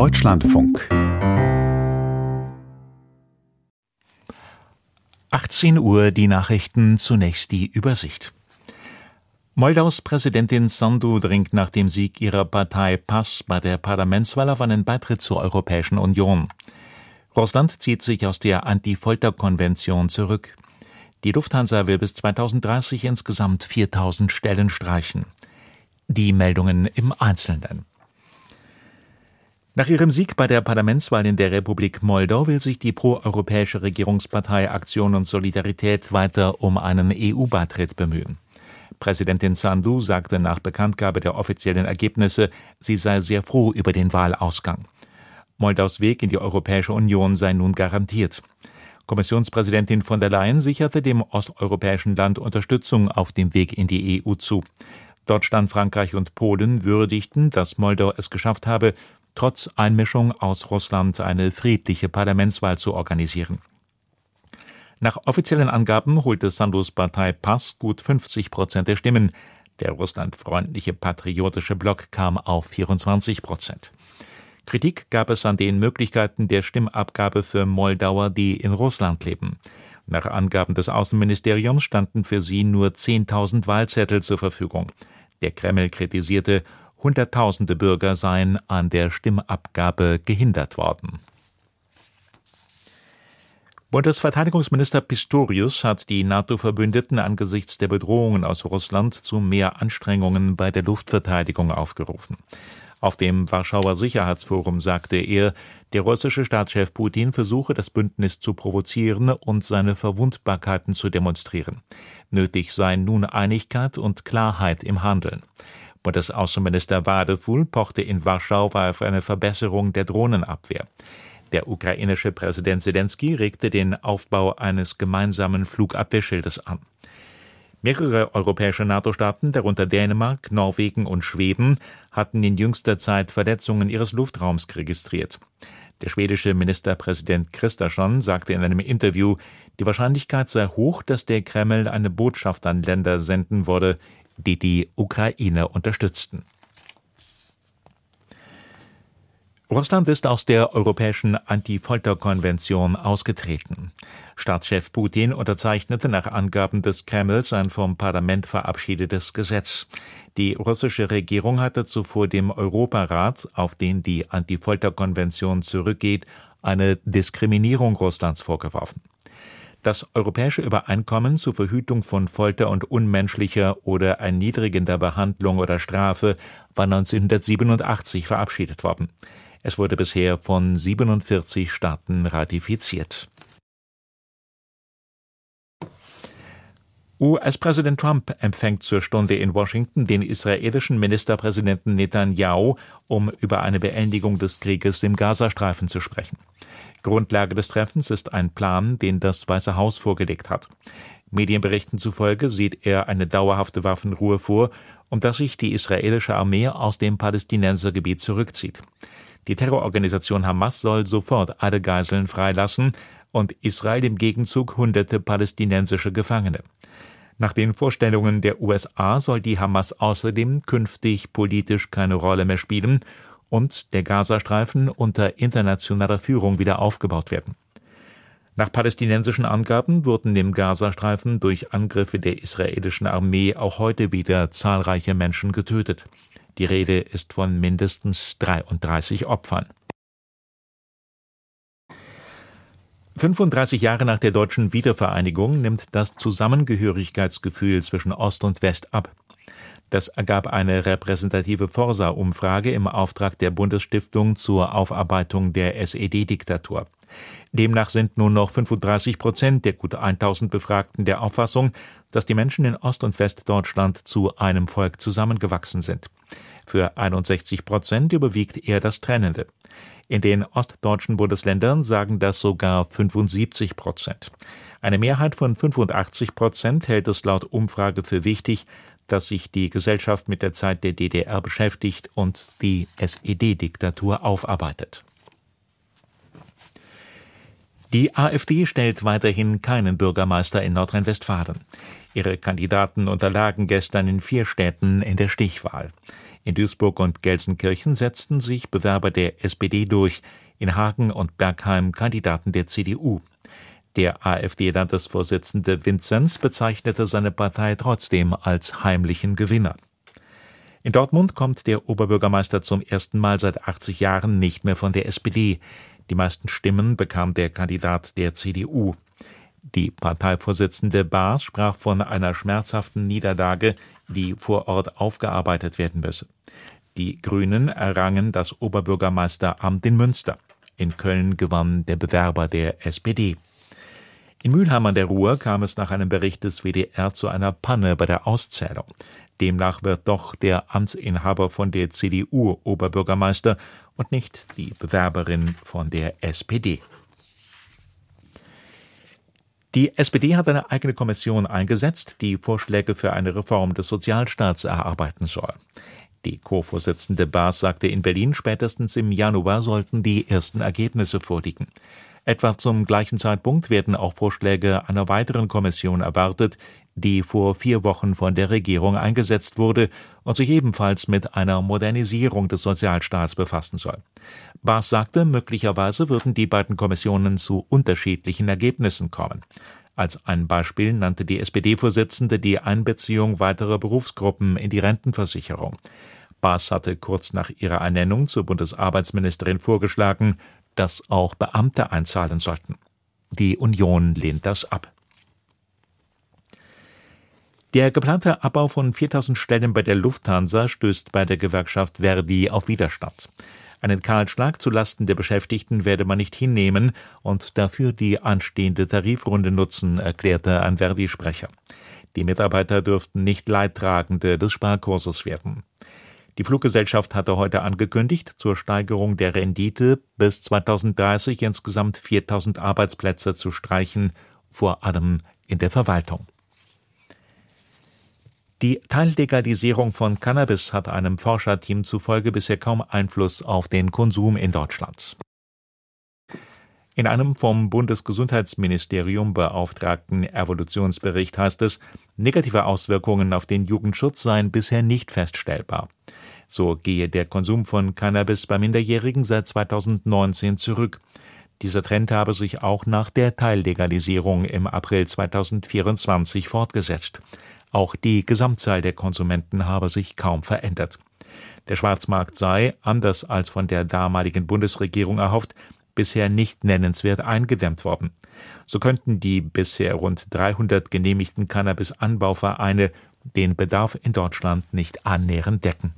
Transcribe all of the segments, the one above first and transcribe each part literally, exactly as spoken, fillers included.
Deutschlandfunk. achtzehn Uhr, die Nachrichten, zunächst die Übersicht. Moldaus Präsidentin Sandu dringt nach dem Sieg ihrer Partei PAS bei der Parlamentswahl auf einen Beitritt zur Europäischen Union. Russland zieht sich aus der Anti-Folter-Konvention zurück. Die Lufthansa will bis zweitausenddreißig insgesamt viertausend Stellen streichen. Die Meldungen im Einzelnen. Nach ihrem Sieg bei der Parlamentswahl in der Republik Moldau will sich die proeuropäische Regierungspartei Aktion und Solidarität weiter um einen E U-Beitritt bemühen. Präsidentin Sandu sagte nach Bekanntgabe der offiziellen Ergebnisse, sie sei sehr froh über den Wahlausgang. Moldaus Weg in die Europäische Union sei nun garantiert. Kommissionspräsidentin von der Leyen sicherte dem osteuropäischen Land Unterstützung auf dem Weg in die E U zu. Deutschland, Frankreich und Polen würdigten, dass Moldau es geschafft habe, trotz Einmischung aus Russland eine friedliche Parlamentswahl zu organisieren. Nach offiziellen Angaben holte Sandus Partei PAS gut fünfzig Prozent der Stimmen. Der russlandfreundliche Patriotische Block kam auf vierundzwanzig Prozent. Kritik gab es an den Möglichkeiten der Stimmabgabe für Moldauer, die in Russland leben. Nach Angaben des Außenministeriums standen für sie nur zehntausend Wahlzettel zur Verfügung. Der Kreml kritisierte, Hunderttausende Bürger seien an der Stimmabgabe gehindert worden. Bundesverteidigungsminister Pistorius hat die NATO-Verbündeten angesichts der Bedrohungen aus Russland zu mehr Anstrengungen bei der Luftverteidigung aufgerufen. Auf dem Warschauer Sicherheitsforum sagte er, der russische Staatschef Putin versuche, das Bündnis zu provozieren und seine Verwundbarkeiten zu demonstrieren. Nötig seien nun Einigkeit und Klarheit im Handeln. Bundesaußenminister Wadefuhl pochte in Warschau auf eine Verbesserung der Drohnenabwehr. Der ukrainische Präsident Selenskyj regte den Aufbau eines gemeinsamen Flugabwehrschildes an. Mehrere europäische NATO-Staaten, darunter Dänemark, Norwegen und Schweden, hatten in jüngster Zeit Verletzungen ihres Luftraums registriert. Der schwedische Ministerpräsident Kristersson sagte in einem Interview, die Wahrscheinlichkeit sei hoch, dass der Kreml eine Botschaft an Länder senden würde, die die Ukraine unterstützten. Russland ist aus der Europäischen Anti-Folter-Konvention ausgetreten. Staatschef Putin unterzeichnete nach Angaben des Kremls ein vom Parlament verabschiedetes Gesetz. Die russische Regierung hatte zuvor dem Europarat, auf den die Anti-Folter-Konvention zurückgeht, eine Diskriminierung Russlands vorgeworfen. Das Europäische Übereinkommen zur Verhütung von Folter und unmenschlicher oder erniedrigender Behandlung oder Strafe war neunzehnhundertsiebenundachtzig verabschiedet worden. Es wurde bisher von siebenundvierzig Staaten ratifiziert. U S-Präsident Trump empfängt zur Stunde in Washington den israelischen Ministerpräsidenten Netanyahu, um über eine Beendigung des Krieges im Gazastreifen zu sprechen. Grundlage des Treffens ist ein Plan, den das Weiße Haus vorgelegt hat. Medienberichten zufolge sieht er eine dauerhafte Waffenruhe vor und dass sich die israelische Armee aus dem Palästinensergebiet zurückzieht. Die Terrororganisation Hamas soll sofort alle Geiseln freilassen und Israel im Gegenzug hunderte palästinensische Gefangene. Nach den Vorstellungen der U S A soll die Hamas außerdem künftig politisch keine Rolle mehr spielen und der Gazastreifen unter internationaler Führung wieder aufgebaut werden. Nach palästinensischen Angaben wurden im Gazastreifen durch Angriffe der israelischen Armee auch heute wieder zahlreiche Menschen getötet. Die Rede ist von mindestens dreiunddreißig Opfern. fünfunddreißig Jahre nach der deutschen Wiedervereinigung nimmt das Zusammengehörigkeitsgefühl zwischen Ost und West ab. Das ergab eine repräsentative Forsa-Umfrage im Auftrag der Bundesstiftung zur Aufarbeitung der S E D-Diktatur. Demnach sind nur noch fünfunddreißig Prozent der gut tausend Befragten der Auffassung, dass die Menschen in Ost- und Westdeutschland zu einem Volk zusammengewachsen sind. Für einundsechzig Prozent überwiegt eher das Trennende. In den ostdeutschen Bundesländern sagen das sogar fünfundsiebzig Prozent. Eine Mehrheit von fünfundachtzig Prozent hält es laut Umfrage für wichtig, dass sich die Gesellschaft mit der Zeit der D D R beschäftigt und die S E D-Diktatur aufarbeitet. Die AfD stellt weiterhin keinen Bürgermeister in Nordrhein-Westfalen. Ihre Kandidaten unterlagen gestern in vier Städten in der Stichwahl. In Duisburg und Gelsenkirchen setzten sich Bewerber der S P D durch, in Hagen und Bergheim Kandidaten der C D U. Der AfD-Landesvorsitzende Vinzenz bezeichnete seine Partei trotzdem als heimlichen Gewinner. In Dortmund kommt der Oberbürgermeister zum ersten Mal seit achtzig Jahren nicht mehr von der S P D. Die meisten Stimmen bekam der Kandidat der C D U. Die Parteivorsitzende Baas sprach von einer schmerzhaften Niederlage, die vor Ort aufgearbeitet werden müsse. Die Grünen errangen das Oberbürgermeisteramt in Münster. In Köln gewann der Bewerber der S P D. In Mülheim an der Ruhr kam es nach einem Bericht des W D R zu einer Panne bei der Auszählung. Demnach wird doch der Amtsinhaber von der C D U Oberbürgermeister und nicht die Bewerberin von der S P D. Die S P D hat eine eigene Kommission eingesetzt, die Vorschläge für eine Reform des Sozialstaats erarbeiten soll. Die Co-Vorsitzende Baas sagte in Berlin, spätestens im Januar sollten die ersten Ergebnisse vorliegen. Etwa zum gleichen Zeitpunkt werden auch Vorschläge einer weiteren Kommission erwartet, die vor vier Wochen von der Regierung eingesetzt wurde und sich ebenfalls mit einer Modernisierung des Sozialstaats befassen soll. Baas sagte, möglicherweise würden die beiden Kommissionen zu unterschiedlichen Ergebnissen kommen. Als ein Beispiel nannte die S P D-Vorsitzende die Einbeziehung weiterer Berufsgruppen in die Rentenversicherung. Baas hatte kurz nach ihrer Ernennung zur Bundesarbeitsministerin vorgeschlagen, dass auch Beamte einzahlen sollten. Die Union lehnt das ab. Der geplante Abbau von viertausend Stellen bei der Lufthansa stößt bei der Gewerkschaft Verdi auf Widerstand. Einen Kahlschlag zulasten der Beschäftigten werde man nicht hinnehmen und dafür die anstehende Tarifrunde nutzen, erklärte ein Verdi-Sprecher. Die Mitarbeiter dürften nicht Leidtragende des Sparkurses werden. Die Fluggesellschaft hatte heute angekündigt, zur Steigerung der Rendite bis zweitausenddreißig insgesamt viertausend Arbeitsplätze zu streichen, vor allem in der Verwaltung. Die Teillegalisierung von Cannabis hat einem Forscherteam zufolge bisher kaum Einfluss auf den Konsum in Deutschland. In einem vom Bundesgesundheitsministerium beauftragten Evolutionsbericht heißt es, negative Auswirkungen auf den Jugendschutz seien bisher nicht feststellbar. So gehe der Konsum von Cannabis bei Minderjährigen seit zweitausendneunzehn zurück. Dieser Trend habe sich auch nach der Teillegalisierung im April zweitausendvierundzwanzig fortgesetzt. Auch die Gesamtzahl der Konsumenten habe sich kaum verändert. Der Schwarzmarkt sei, anders als von der damaligen Bundesregierung erhofft, bisher nicht nennenswert eingedämmt worden. So könnten die bisher rund dreihundert genehmigten Cannabis-Anbauvereine den Bedarf in Deutschland nicht annähernd decken.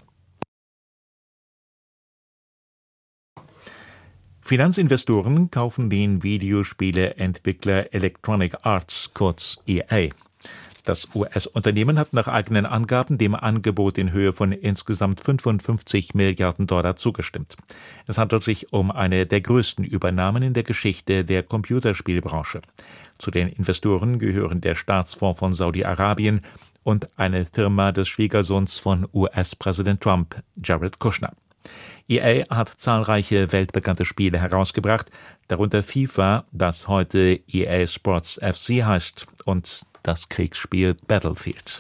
Finanzinvestoren kaufen den Videospieleentwickler Electronic Arts, kurz E A. Das U S-Unternehmen hat nach eigenen Angaben dem Angebot in Höhe von insgesamt fünfundfünfzig Milliarden Dollar zugestimmt. Es handelt sich um eine der größten Übernahmen in der Geschichte der Computerspielbranche. Zu den Investoren gehören der Staatsfonds von Saudi-Arabien und eine Firma des Schwiegersohns von U S-Präsident Trump, Jared Kushner. E A hat zahlreiche weltbekannte Spiele herausgebracht, darunter FIFA, das heute E A Sports F C heißt, und das Kriegsspiel Battlefield.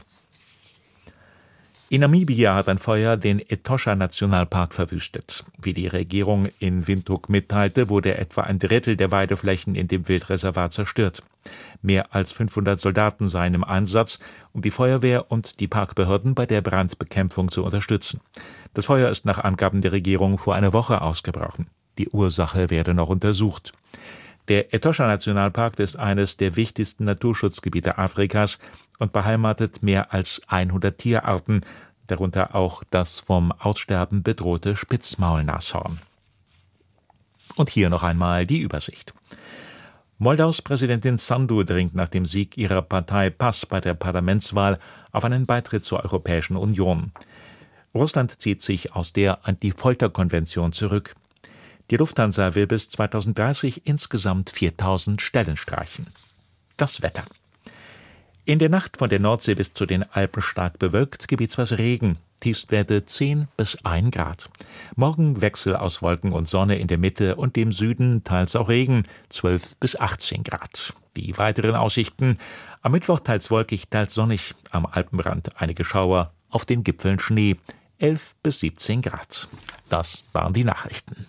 In Namibia hat ein Feuer den Etosha-Nationalpark verwüstet. Wie die Regierung in Windhoek mitteilte, wurde etwa ein Drittel der Weideflächen in dem Wildreservat zerstört. Mehr als fünfhundert Soldaten seien im Einsatz, um die Feuerwehr und die Parkbehörden bei der Brandbekämpfung zu unterstützen. Das Feuer ist nach Angaben der Regierung vor einer Woche ausgebrochen. Die Ursache werde noch untersucht. Der Etosha-Nationalpark ist eines der wichtigsten Naturschutzgebiete Afrikas und beheimatet mehr als hundert Tierarten, darunter auch das vom Aussterben bedrohte Spitzmaulnashorn. Und hier noch einmal die Übersicht. Moldaus Präsidentin Sandu dringt nach dem Sieg ihrer Partei PAS bei der Parlamentswahl auf einen Beitritt zur Europäischen Union. Russland zieht sich aus der Anti-Folter-Konvention zurück. Die Lufthansa will bis zweitausenddreißig insgesamt viertausend Stellen streichen. Das Wetter. In der Nacht von der Nordsee bis zu den Alpen stark bewölkt, gebietsweise Regen, Tiefstwerte zehn bis ein Grad. Morgen Wechsel aus Wolken und Sonne in der Mitte und dem Süden, teils auch Regen, zwölf bis achtzehn Grad. Die weiteren Aussichten: am Mittwoch teils wolkig, teils sonnig, am Alpenrand einige Schauer, auf den Gipfeln Schnee. elf bis siebzehn Grad. Das waren die Nachrichten.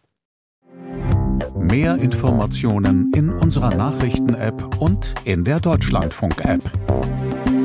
Mehr Informationen in unserer Nachrichten-App und in der Deutschlandfunk-App.